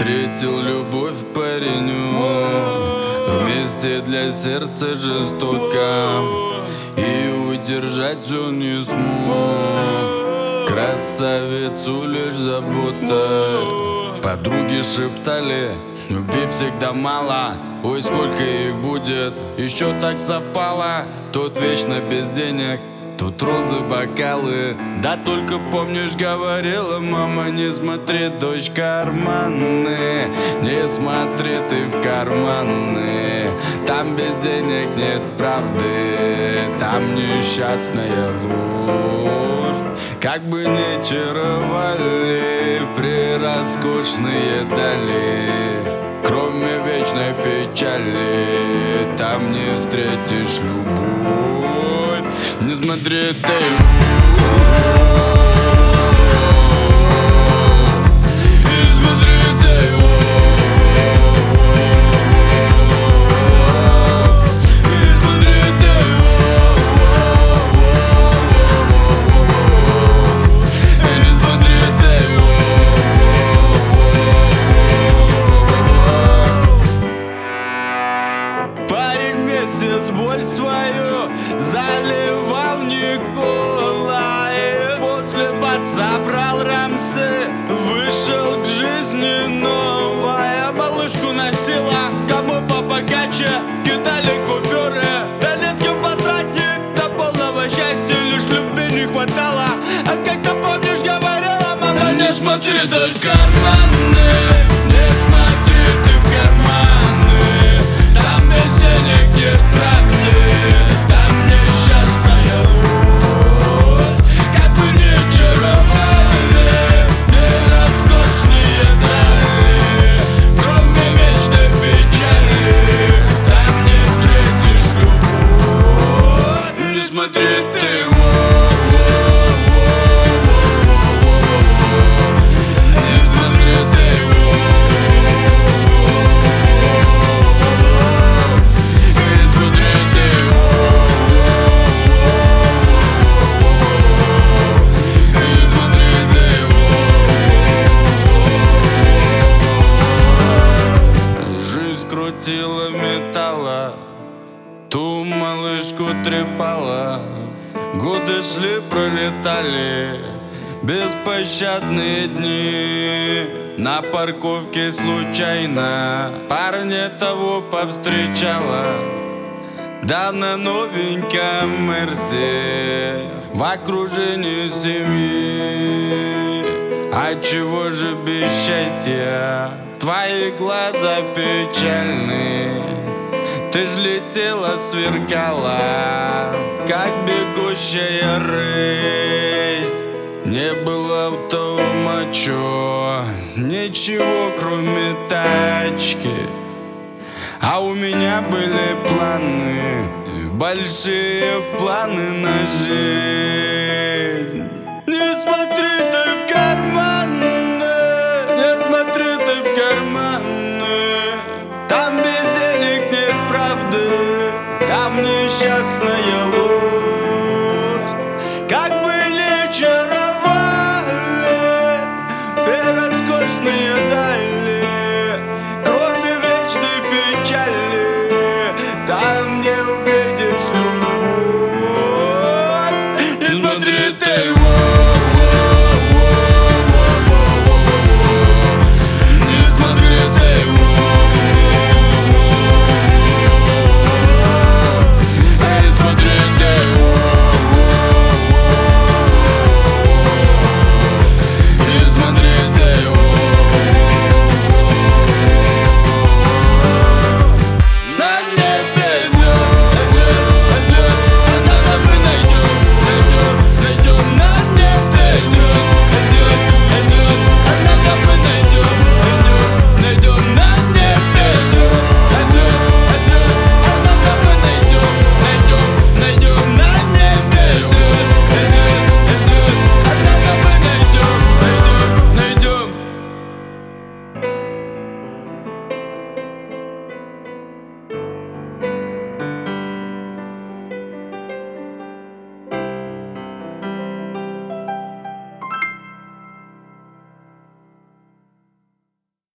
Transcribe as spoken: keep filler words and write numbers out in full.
Встретил любовь пареню, вместе для сердца жестоко, и удержать все не смог. Красавицу лишь забота. Подруги шептали, любви всегда мало. Ой, сколько их будет, еще так совпало. Тот вечно без денег, тут розы, бокалы. Да только помнишь, говорила мама: не смотри, дочь, карманы. Не смотри ты в карманы. Там без денег нет правды, там несчастная ложь. Как бы ни чаровали прероскошные дали, кроме вечной печали там не встретишь любовь. Не смотри ты. Парень месяц боль свою заливал Николай. После баца брал рамсы, вышел к жизни новая. Малышку носила, кому побогаче, кидали купюры. Да не с кем потратить, до полного счастья лишь любви не хватало. А как ты помнишь, говорила мама: не смотри ты в карманы, не смотри ты в карманы. Там без денег нет правды, там несчастная ложь. Как бы ни чаровали роскошные дали, кроме вечной печали там не встретишь любовь. Не смотри ты. Крутила металла, ту малышку трепала. Годы шли, пролетали беспощадные дни. На парковке случайно парня того повстречала. Да на новеньком Мерсе в окружении семьи. А чего же без счастья? Твои глаза печальны. Ты ж летела, сверкала, как бегущая рысь. Не было у того мачо ничего, кроме тачки. А у меня были планы, большие планы на жизнь. Не смотри ты в карманы, не смотри ты в карманы. Там без денег нет правды, там несчастная ложь. Как